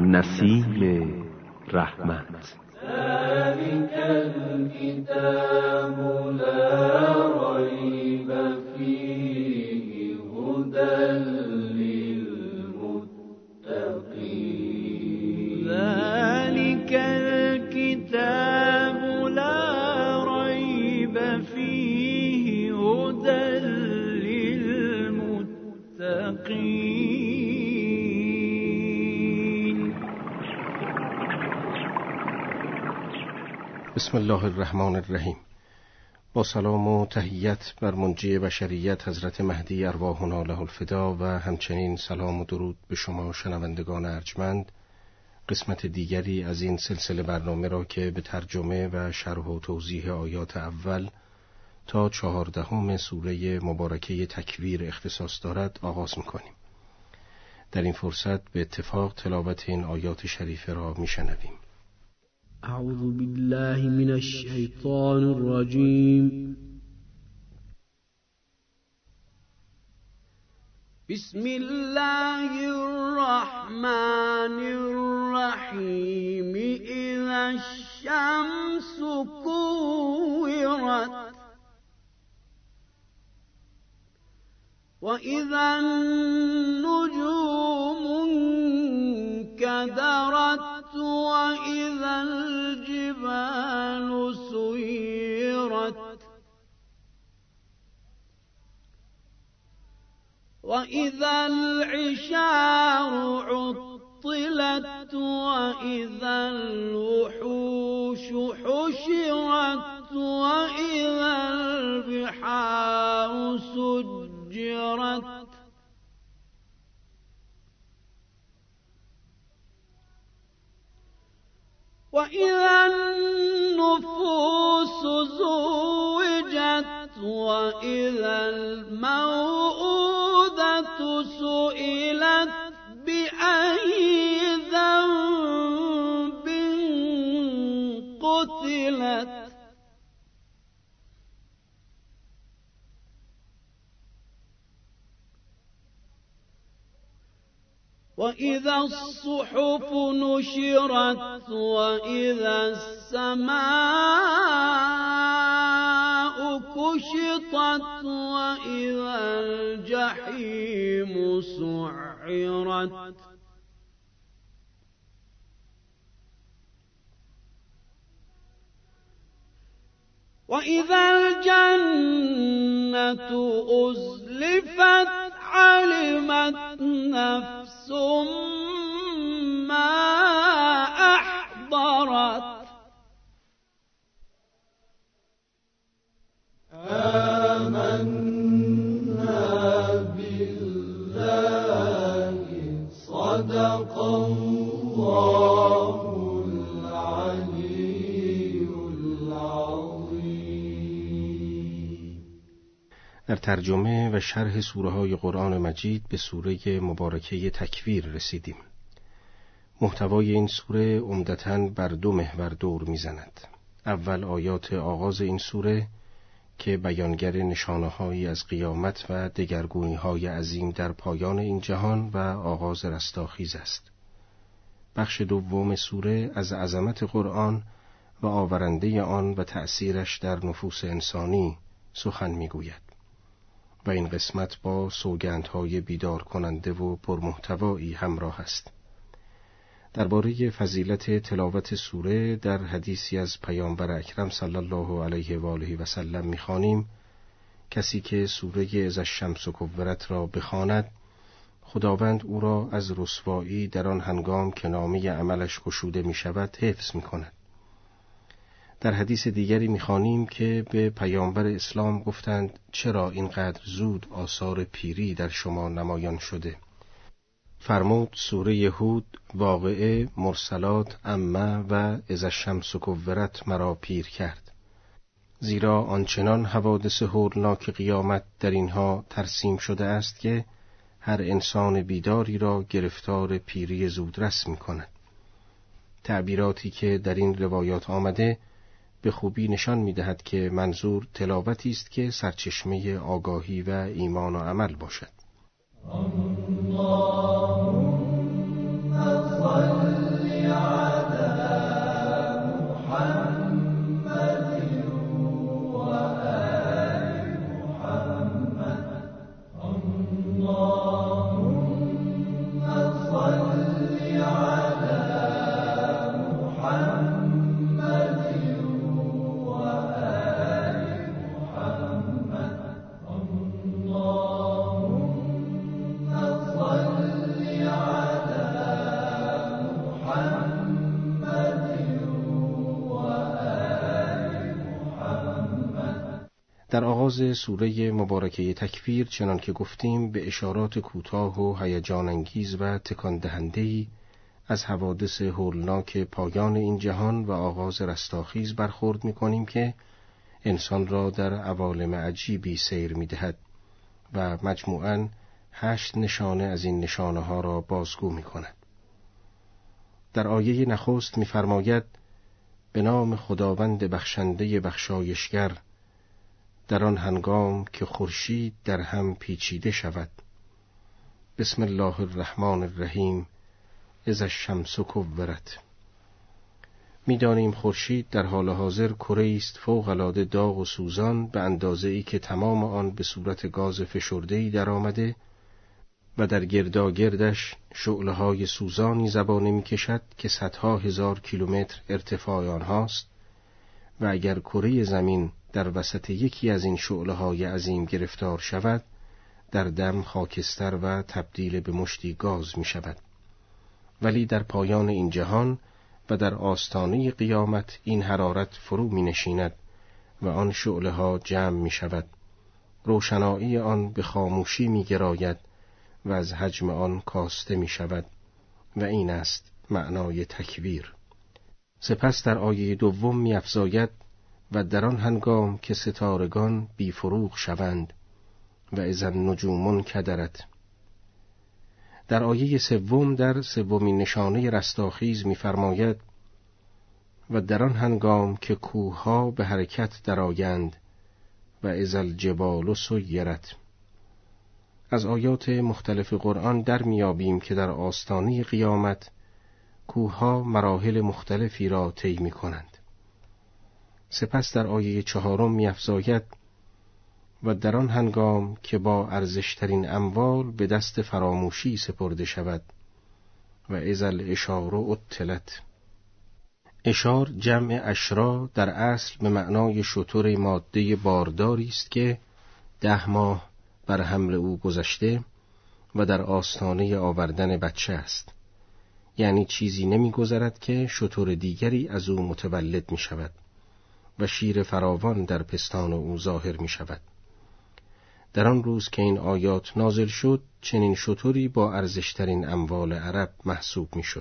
نسیم رحمت. ذلك الكتاب لا ريب فيه هدى للمتقين. ذلك الكتاب لا ريب فيه هدى للمتقين. بسم الله الرحمن الرحیم. با سلام و تحیت بر منجی بشریت حضرت مهدی ارواحنا له الفدا و همچنین سلام و درود به شما شنوندگان ارجمند. قسمت دیگری از این سلسله برنامه را که به ترجمه و شرح و توضیح آیات اول تا 14 سوره مبارکه تکویر اختصاص دارد آغاز می‌کنیم. در این فرصت به اتفاق تلاوت این آیات شریفه را می‌شنویم. اعوذ بالله من الشیطان الرجیم. بسم الله الرحمن الرحیم. اذا الشمس كورت وإذا النجوم انكدرت وإذا الجبال سيرت وإذا العشار عطلت وإذا الوحوش حشرت وإذا البحار سجرت وإذا النفوس زوجت وإذا الموءودة سئلت بأي ذنب قتلت وإذا الصحف نشرت وإذا السماء كشطت وإذا الجحيم سعرت وإذا الجنة أزلفت علمت نفس ما أحضرت. آمنا بالله صدق الله العلي العظيم. در ترجمه و شرح سوره های قرآن مجید به سوره مبارکه تکویر رسیدیم. محتوای این سوره عمدتاً بر دو محور دور میزند. اول آیات آغاز این سوره که بیانگر نشانه‌هایی از قیامت و دگرگونی‌های عظیم در پایان این جهان و آغاز رستاخیز است. بخش دوم سوره از عظمت قرآن و آورنده آن و تأثیرش در نفوس انسانی سخن میگوید. و این قسمت با سوگندهای بیدار کننده و پرمحتوایی همراه است. درباره فضیلت تلاوت سوره در حدیثی از پیامبر اکرم صلی الله علیه و آله و سلم می‌خوانیم: کسی که سوره اذا الشمس کورت را بخواند، خداوند او را از رسوایی در آن هنگام که نامه عملش گشوده می‌شود حفظ می‌کند. در حدیث دیگری می‌خوانیم که به پیامبر اسلام گفتند: چرا اینقدر زود آثار پیری در شما نمایان شده؟ فرمود: سوره هود، واقعه، مرسلات، عمه و اذا الشمس کورت مرا پیر کرد، زیرا آنچنان حوادث هولناک قیامت در اینها ترسیم شده است که هر انسان بیداری را گرفتار پیری زودرس می‌کند. تعبیراتی که در این روایات آمده به خوبی نشان می‌دهد که منظور تلاوتی است که سرچشمه آگاهی و ایمان و عمل باشد. اللهم صل در آغاز سوره مبارکه تکویر چنان که گفتیم به اشارات کوتاه و هیجان انگیز و تکان دهنده‌ای از حوادث هولناک پایان این جهان و آغاز رستاخیز برخورد می‌کنیم که انسان را در عوالم عجیبی سیر می‌دهد و مجموعاً 8 نشانه از این نشانه‌ها را بازگو می‌کند. در آیه نخست می‌فرماید: به نام خداوند بخشنده بخشایشگر، در آن هنگام که خورشید در هم پیچیده شود. بسم الله الرحمن الرحیم. اذا الشمس کورت. می‌دانیم خورشید در حال حاضر کره‌ای است فوق‌العاده داغ و سوزان به اندازه‌ای که تمام آن به صورت گاز فشرده‌ای درآمده و در گرداگردش شعله‌های سوزانی زبانه می‌کشد که صدها هزار کیلومتر ارتفاع آنهاست و اگر کره زمین در وسط یکی از این شعله‌های عظیم گرفتار شود، در دم خاکستر و تبدیل به مشتی گاز می‌شود. ولی در پایان این جهان و در آستانه قیامت این حرارت فرو می‌نشیند و آن شعله‌ها جمع می‌شود. روشنایی آن به خاموشی می‌گراید و از حجم آن کاسته می‌شود و این است معنای تکویر. سپس در آیه دوم می‌افزاید: و در آن هنگام که ستارگان بی فروغ شوند و اذا النجوم انکدرت. در آیه سوم در سومین نشانه رستاخیز می‌فرماید: و در آن هنگام که کوه‌ها به حرکت درآیند و اذا الجبال سیرت. از آیات مختلف قرآن در میابیم که در آستانه قیامت کوه‌ها مراحل مختلفی را طی می‌کنند. سپس در آیه 4 می‌افزاید: و در آن هنگام که با ارزشترین اموال به دست فراموشی سپرده شود و اذا العشار عطلت. عشار جمع عشرا در اصل به معنای شتر ماده بارداری است که 10 ماه بر حمل او گذشته و در آستانه آوردن بچه است. یعنی چیزی نمی‌گذرد که شتر دیگری از او متولد می‌شود و شیر فراوان در پستان او ظاهر می‌شود. در آن روز که این آیات نازل شد، چنین شتری با ارزشترین اموال عرب محسوب می‌شد.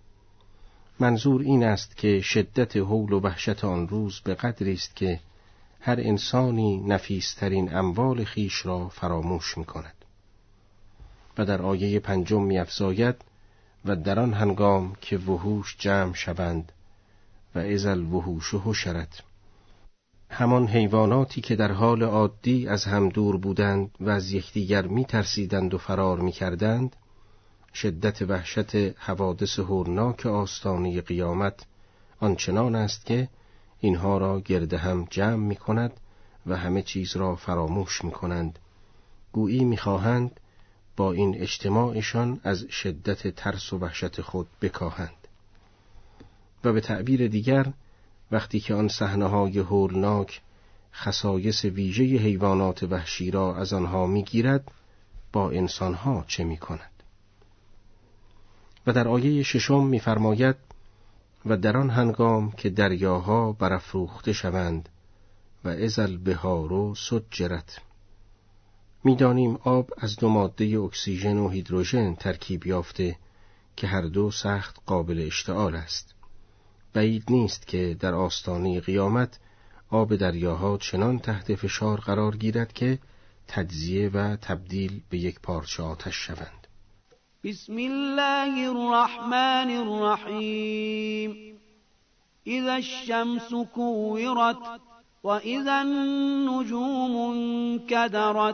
منظور این است که شدت هول و وحشت آن روز به قدری است که هر انسانی نفیسترین اموال خیش را فراموش می‌کند. و در آیه 5 می‌افزاید: و در آن هنگام که وحوش جمع شوند و اذا الوحوش حشرت. همان حیواناتی که در حال عادی از هم دور بودند و از یکدیگر می‌ترسیدند و فرار می‌کردند، شدت وحشت حوادث هولناک آستانه قیامت آنچنان است که اینها را گرد هم جمع می‌کند و همه چیز را فراموش می‌کنند. گویی می‌خواهند با این اجتماعشان از شدت ترس و وحشت خود بکاهند. و به تعبیر دیگر، وقتی که آن صحنه‌های هولناک خصایص ویژه حیوانات وحشی را از آنها می‌گیرد، با انسان‌ها چه می‌کند؟ و در آیه 6 می‌فرماید: و در آن هنگام که دریاها برافروخته شوند و اذا البحار سجرت. می‌دانیم آب از 2 ماده اکسیژن و هیدروژن ترکیب یافته که هر دو سخت قابل اشتعال است. بعید نیست که در آستانه قیامت آب دریاها چنان تحت فشار قرار گیرد که تجزیه و تبدیل به یک پارچه آتش شوند. بسم الله الرحمن الرحیم. اذا الشمس كورت وإذا النجوم انكدرت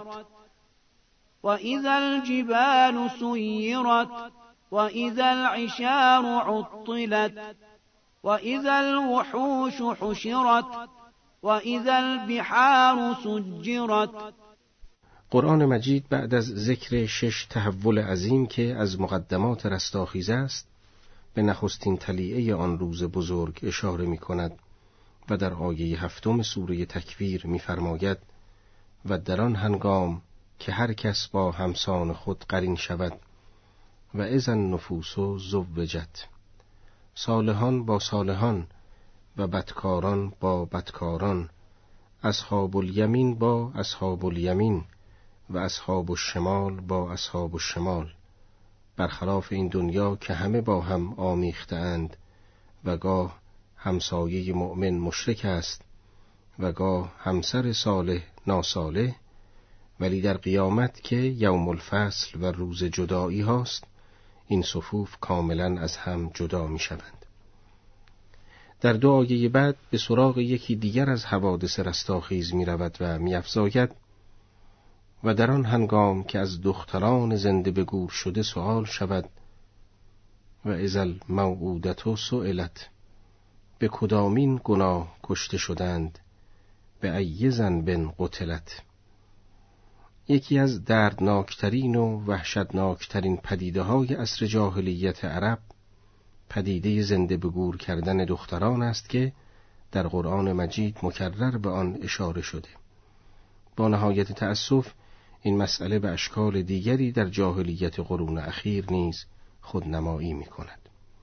وإذا الجبال سيرت وإذا العشار عطلت وإذا الوحوش حشرت وإذا البحار سجرت. قرآن مجید بعد از ذکر 6 تحول عظیم که از مقدمات رستاخیز است، به نخستین طلیعه آن روز بزرگ اشاره می کند و در آیه 7 سوره تکویر می فرماید: و در آن هنگام که هر کس با همسان خود قرین شود و اذا النفوس زوجت. صالحان با صالحان و بدکاران با بدکاران اصحاب الیمین با اصحاب الیمین و اصحاب الشمال با اصحاب الشمال، برخلاف این دنیا که همه با هم آمیخته‌اند و گاه همسایه مؤمن مشرک است و گاه همسر صالح ناصالح، ولی در قیامت که یوم الفصل و روز جدایی هاست، این صفوف کاملا از هم جدا می شوند. در 2 آیه بعد به سراغ یکی دیگر از حوادث رستاخیز می رود و می افزاید: و در آن هنگام که از دختران زنده به گور شده سؤال شود و اذا الموءودة سئلت، به کدامین گناه کشته شدند، به ای ذنب قتلت. یکی از دردناکترین و وحشتناکترین پدیده‌های عصر جاهلیت عرب پدیده زنده به گور کردن دختران است که در قرآن مجید مکرر به آن اشاره شده. با نهایت تأسف این مسئله به اشکال دیگری در جاهلیت قرون اخیر نیز خودنمایی می‌کند.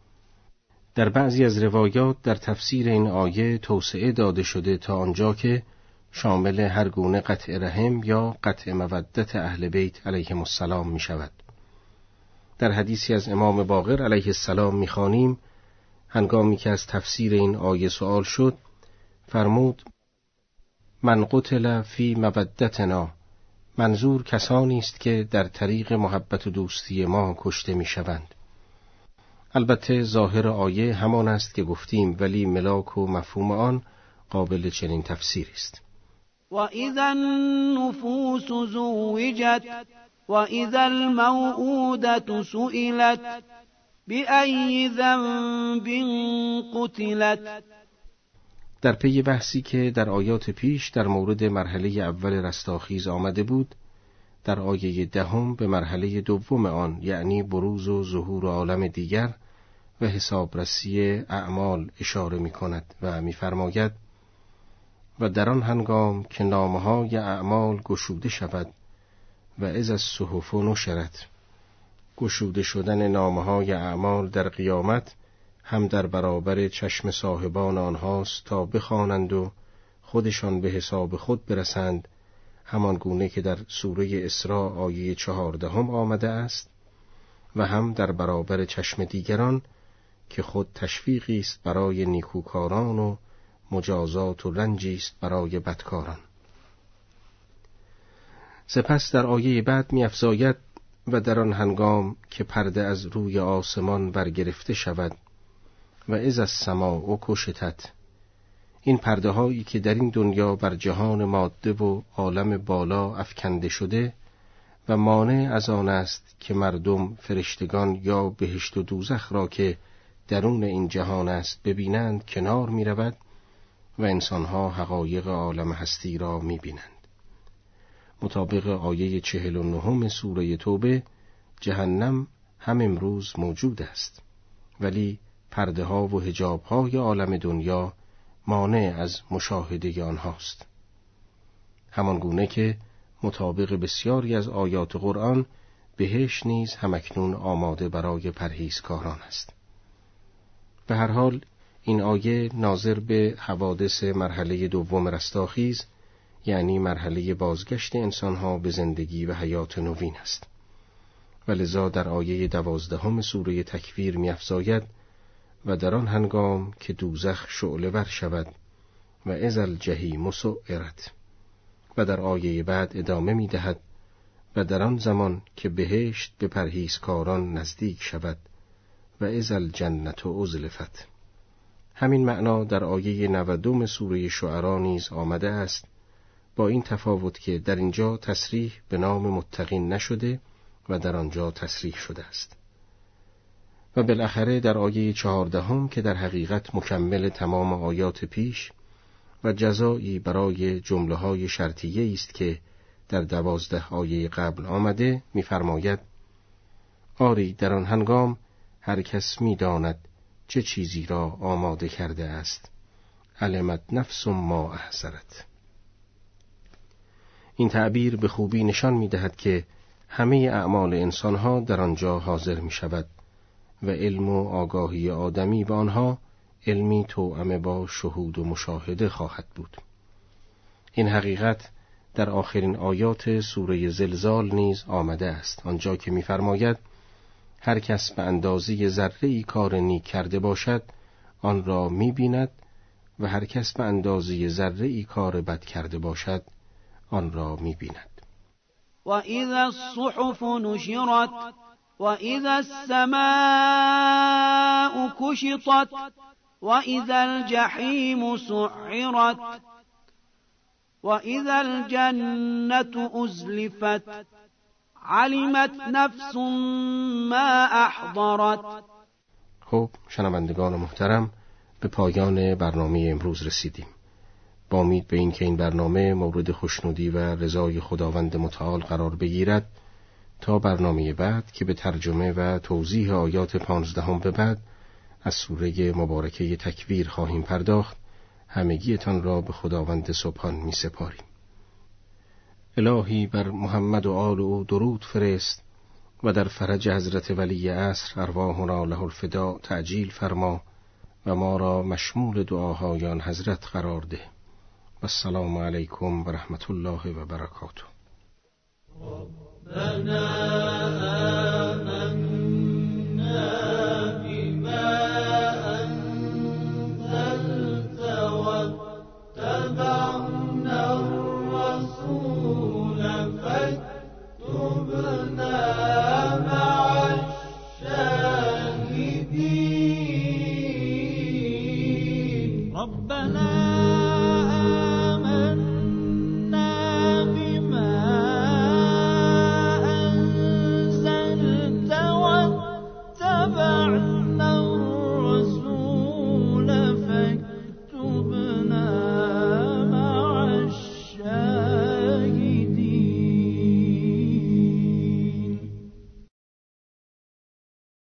در بعضی از روایات در تفسیر این آیه توسعه داده شده تا آنجا که شامل هر گونه قطع رحم یا قطع مودت اهل بیت علیهم السلام می شود. در حدیثی از امام باقر علیه السلام می خوانیم هنگامی که از تفسیر این آیه سؤال شد، فرمود: من قتل فی مودتنا، منظور کسانی است که در طریق محبت و دوستی ما کشته می شوند. البته ظاهر آیه همان است که گفتیم، ولی ملاک و مفهوم آن قابل چنین تفسیری است. و اذا النفوس زوجت و اذا الموءودة سئلت بأی ذنب قتلت. در پی بحثی که در آیات پیش در مورد مرحله اول رستاخیز آمده بود، در آیه 10 به مرحله دوم آن، یعنی بروز و ظهور عالم دیگر و حسابرسی اعمال اشاره می کند و می فرماید: و در آن هنگام که نامه‌های اعمال گشوده شود و اذا الصحف نشرت. گشوده شدن نامه‌های اعمال در قیامت هم در برابر چشم صاحبان آنهاست تا بخوانند و خودشان به حساب خود برسند، همان گونه که در سوره اسراء آیه 14 آمده است، و هم در برابر چشم دیگران که خود تشویقی است برای نیکوکاران و مجازات و رنجی است برای بدکاران. سپس در آیه بعد می‌افزاید: و در آن هنگام که پرده از روی آسمان برگرفته شود و اذا السماء کشطت. این پرده هایی که در این دنیا بر جهان ماده و عالم بالا افکنده شده و مانع از آن است که مردم فرشتگان یا بهشت و دوزخ را که درون این جهان است ببینند کنار می رود و انسانها حقایق عالم هستی را می بینند. مطابق آیه 49 سوره توبه، جهنم هم امروز موجود است، ولی پرده ها و حجاب های عالم دنیا مانع از مشاهده آنهاست. همان گونه که مطابق بسیاری از آیات قرآن بهشت نیز همکنون آماده برای پرهیزکاران است. به هر حال این آیه ناظر به حوادث مرحله دوم رستاخیز، یعنی مرحله بازگشت انسانها به زندگی و حیات نوین است. ولذا در آیه 12 سوره تکویر می‌افزاید: و در آن هنگام که دوزخ شعله ور شود و اذا الجحیم سعرت. و در آیه بعد ادامه می‌دهد: و در آن زمان که بهشت به پرهیزکاران نزدیک شود و اذا الجنة ازلفت. همین معنا در آیه 92 سوره شعراء نیز آمده است، با این تفاوت که در اینجا تصریح به نام متقین نشده و در آنجا تصریح شده است. و بالاخره در آیه 14 که در حقیقت مکمل تمام آیات پیش و جزایی برای جمله‌های شرطیه است که در 12 آیه قبل آمده، می‌فرماید: آری در آن هنگام هر کس می‌داند چه چیزی را آماده کرده است. علمت نفس ما احضرت. این تعبیر به خوبی نشان می‌دهد که همه اعمال انسان‌ها در آنجا حاضر می‌شود و علم و آگاهی آدمی به آنها علمی توأم با شهود و مشاهده خواهد بود. این حقیقت در آخرین آیات سوره زلزال نیز آمده است، آنجا که می‌فرماید هر کس به اندازه ذره‌ای کار نیک کرده باشد آن را می‌بیند و هر کس به اندازه ذره‌ای کار بد کرده باشد آن را می‌بیند. و اذا الصحف نشرت و اذا السماء کشطت و اذا الجحیم سعرت و اذا الجنة ازلفت علمت نفس ما احضرت. خب شنوندگان محترم، به پایان برنامه امروز رسیدیم. با امید به این که این برنامه مورد خوشنودی و رضای خداوند متعال قرار بگیرد، تا برنامه بعد که به ترجمه و توضیح آیات 15 به بعد از سوره مبارکه تکویر خواهیم پرداخت، همگیتان را به خداوند سبحان می سپاریم. الهی بر محمد و آل او درود فرست و در فرج حضرت ولی عصر ارواحنا له الفدا تعجیل فرما و ما را مشمول دعاهای آن حضرت قرار ده. و السلام علیکم و رحمت الله و برکاته. ربنا آمنا بما أنزلت واتبعنا الرسول فاكتبنا مع الشاهدين. ربنا